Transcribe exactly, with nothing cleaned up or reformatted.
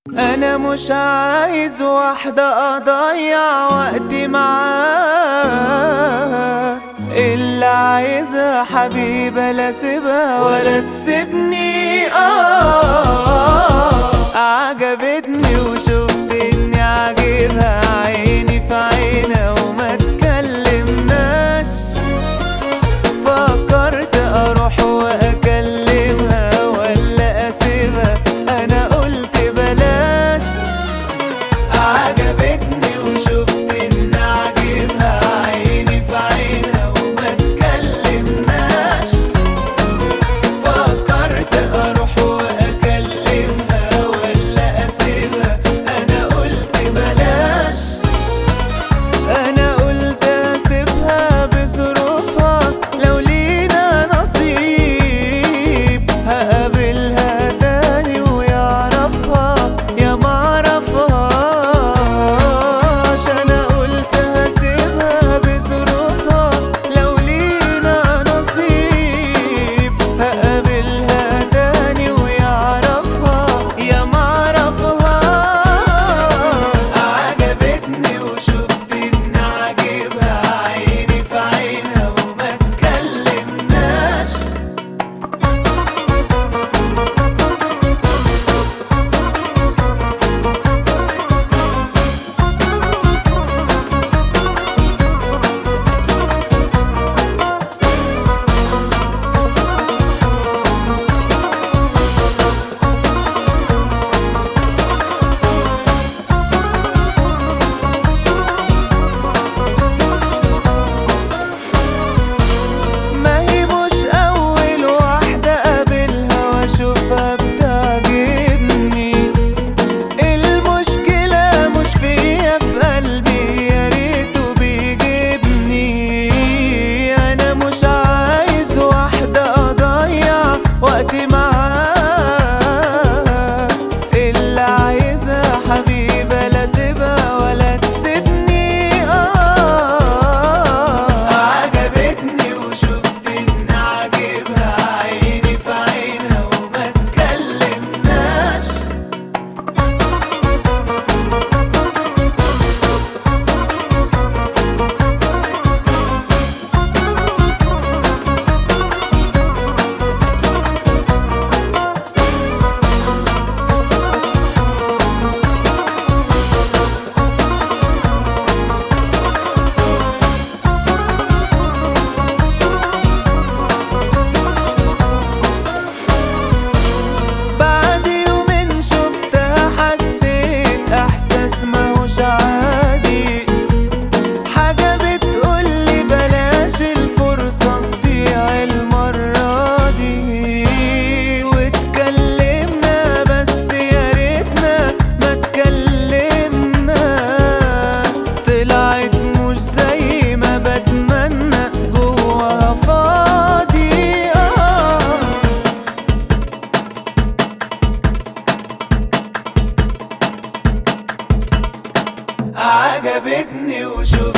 انا مش عايز واحدة اضيع وقتي معاها، اللي عايزها حبيبة لا سيبها ولا تسيبني. اه عجبتني وشفت اني عاجبها، عيني في عينها وما تكلمناش. فكرت اروح واكلمها ولا اسيبها، انا قلت بلاش. عجبتني وشفت ان عاجبها، عيني في عينها وما تكلمناش. فكرت اروح واكلمها ولا اسيبها، انا قلت بلاش. انا قلت اسيبها بظروفها، لو لينا نصيب هقابلها تاني ويعرفها يا معرفهاش. انا قلت هسيبها بظروفها، لو لينا نصيب هقابلها تاني ويعرفها يا معرفهاش. عجبتني وشفت ان عاجبها، عيني في عينها وما تكلمناش. ما هي مش أول واحدة أقابلها وأشوفها بتعجبني. المشكلة مش فيا، في قلبي يا ريته بيجيبني. أنا مش عايز واحدة أضيع وقتي معاها، اللي عايزها حبيبة لا سيبها ولا تسيبني. آه عجبتني وشفت ان عاجبها، عيني في عينها وما تكلمناش. بعد يومين شفتها حسيت احساس ماهوش عادي، حاجة بتقولي بلاش الفرصة تضيع المرة دي. واتكلمنا بس يا ريتنا ما اتكلمنا، طلعت مش زي ما بتمنى، جواها فاضي. آه عجبتني وشوف